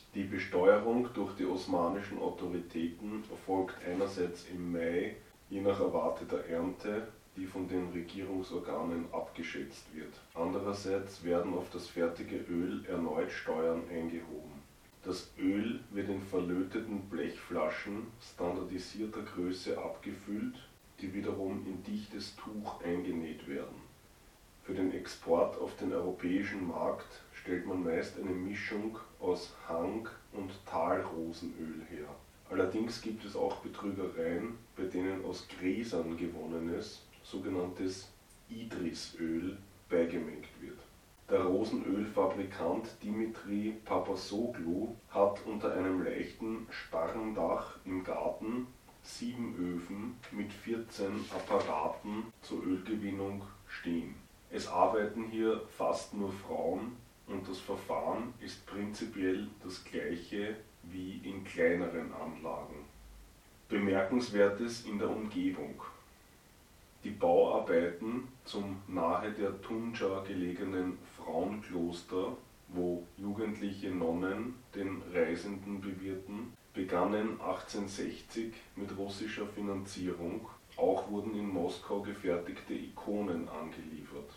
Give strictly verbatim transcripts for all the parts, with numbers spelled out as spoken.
Die Besteuerung durch die osmanischen Autoritäten erfolgt einerseits im Mai, je nach erwarteter Ernte, die von den Regierungsorganen abgeschätzt wird. Andererseits werden auf das fertige Öl erneut Steuern eingehoben. Das Öl wird in verlöteten Blechflaschen standardisierter Größe abgefüllt, die wiederum in dichtes Tuch eingenäht werden. Für den Export auf den europäischen Markt stellt man meist eine Mischung aus Hang- und Talrosenöl her. Allerdings gibt es auch Betrügereien, bei denen aus Gräsern gewonnenes, sogenanntes Idrisöl, beigemengt wird. Der Rosenölfabrikant Dimitri Papasoglu hat unter einem leichten Sparrendach im Garten sieben Öfen mit vierzehn Apparaten zur Ölgewinnung stehen. Es arbeiten hier fast nur Frauen und das Verfahren ist prinzipiell das gleiche wie in kleineren Anlagen. Bemerkenswertes in der Umgebung: Die Bauarbeiten zum nahe der Tundra gelegenen Frauenkloster, wo jugendliche Nonnen den Reisenden bewirten, begannen achtzehnhundertsechzig mit russischer Finanzierung. Auch wurden in Moskau gefertigte Ikonen angeliefert.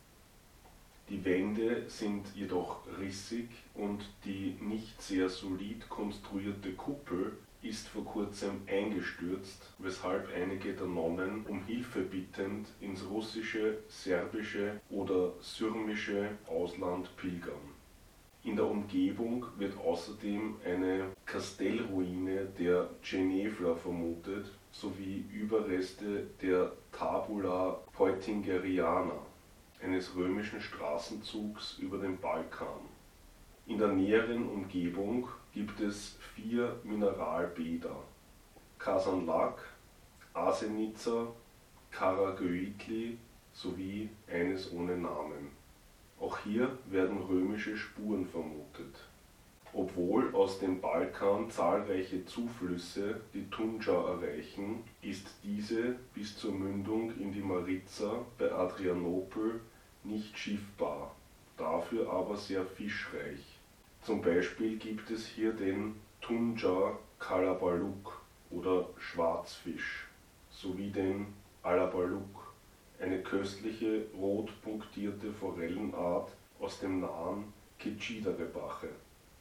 Die Wände sind jedoch rissig und die nicht sehr solid konstruierte Kuppel ist vor kurzem eingestürzt, weshalb einige der Nonnen um Hilfe bittend ins russische, serbische oder syrmische Ausland pilgern. In der Umgebung wird außerdem eine Kastellruine der Cenevler vermutet, sowie Überreste der Tabula Peutingeriana, eines römischen Straßenzugs über den Balkan. In der näheren Umgebung gibt es vier Mineralbäder: Kasanlak, Asenica, Karagöitli sowie eines ohne Namen. Auch hier werden römische Spuren vermutet. Obwohl aus dem Balkan zahlreiche Zuflüsse die Tundra erreichen, ist diese bis zur Mündung in die Mariza bei Adrianopel nicht schiffbar, dafür aber sehr fischreich. Zum Beispiel gibt es hier den Tundra Kalabaluk oder Schwarzfisch sowie den Alabaluk, eine köstliche rot punktierte Forellenart aus dem nahen Kecidere-Bache.